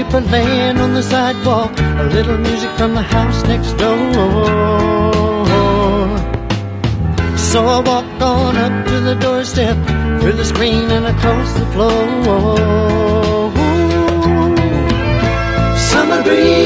paper laying on the sidewalk, a little music from the house next door. So I walked on up to the doorstep, through the screen and across the floor. Summer breeze